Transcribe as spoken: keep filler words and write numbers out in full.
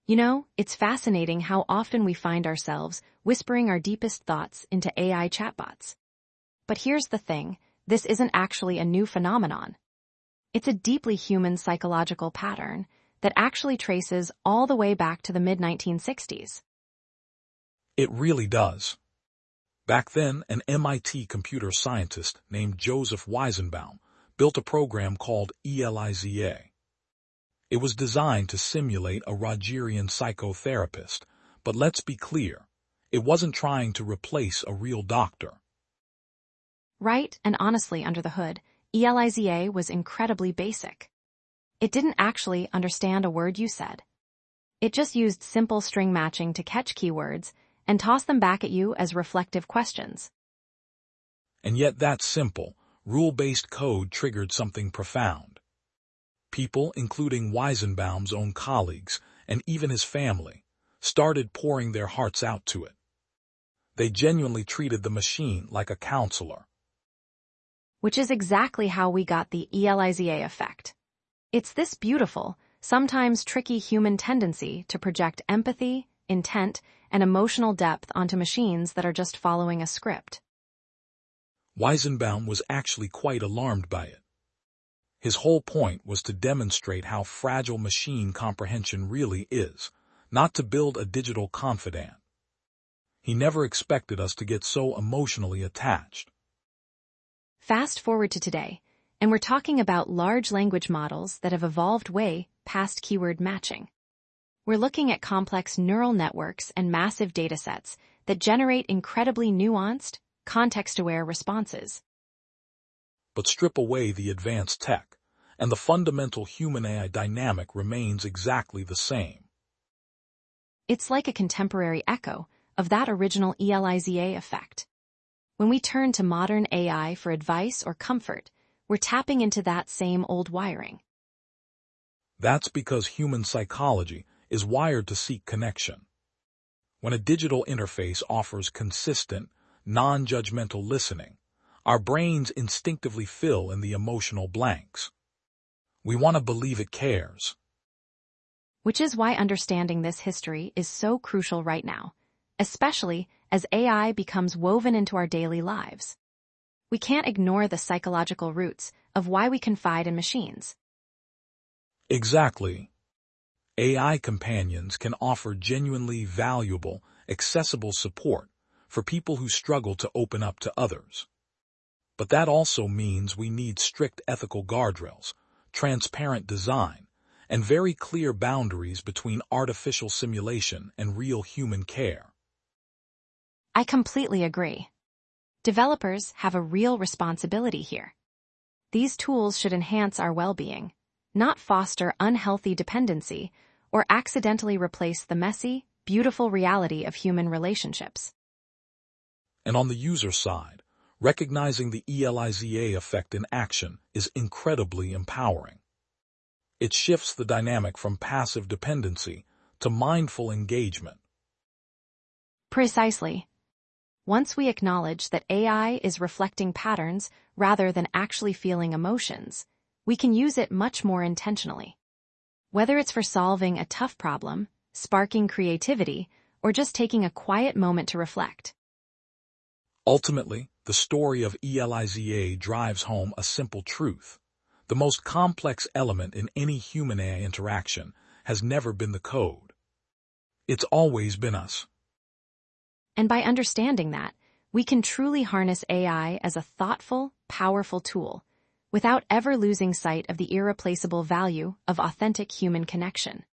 You know, it's fascinating how often we find ourselves whispering our deepest thoughts into A I chatbots. But here's the thing, this isn't actually a new phenomenon. It's a deeply human psychological pattern that actually traces all the way back to the mid nineteen sixties. It really does. Back then, an M I T computer scientist named Joseph Weizenbaum built a program called ELIZA. It was designed to simulate a Rogerian psychotherapist, but let's be clear, it wasn't trying to replace a real doctor. Right, and honestly, under the hood, ELIZA was incredibly basic. It didn't actually understand a word you said. It just used simple string matching to catch keywords and toss them back at you as reflective questions. And yet that simple, rule-based code triggered something profound. People, including Weizenbaum's own colleagues and even his family, started pouring their hearts out to it. They genuinely treated the machine like a counselor. Which is exactly how we got the ELIZA effect. It's this beautiful, sometimes tricky human tendency to project empathy, intent, and emotional depth onto machines that are just following a script. Weizenbaum was actually quite alarmed by it. His whole point was to demonstrate how fragile machine comprehension really is, not to build a digital confidant. He never expected us to get so emotionally attached. Fast forward to today, and we're talking about large language models that have evolved way past keyword matching. We're looking at complex neural networks and massive datasets that generate incredibly nuanced, context-aware responses. But strip away the advanced tech, and the fundamental human-A I dynamic remains exactly the same. It's like a contemporary echo of that original ELIZA effect. When we turn to modern A I for advice or comfort, we're tapping into that same old wiring. That's because human psychology is wired to seek connection. When a digital interface offers consistent, non-judgmental listening, our brains instinctively fill in the emotional blanks. We want to believe it cares. Which is why understanding this history is so crucial right now, especially as A I becomes woven into our daily lives. We can't ignore the psychological roots of why we confide in machines. Exactly. A I companions can offer genuinely valuable, accessible support for people who struggle to open up to others. But that also means we need strict ethical guardrails, transparent design, and very clear boundaries between artificial simulation and real human care. I completely agree. Developers have a real responsibility here. These tools should enhance our well-being, not foster unhealthy dependency or accidentally replace the messy, beautiful reality of human relationships. And on the user side, recognizing the ELIZA effect in action is incredibly empowering. It shifts the dynamic from passive dependency to mindful engagement. Precisely. Once we acknowledge that A I is reflecting patterns rather than actually feeling emotions, we can use it much more intentionally. Whether it's for solving a tough problem, sparking creativity, or just taking a quiet moment to reflect. Ultimately, the story of ELIZA drives home a simple truth. The most complex element in any human-A I interaction has never been the code. It's always been us. And by understanding that, we can truly harness A I as a thoughtful, powerful tool, without ever losing sight of the irreplaceable value of authentic human connection.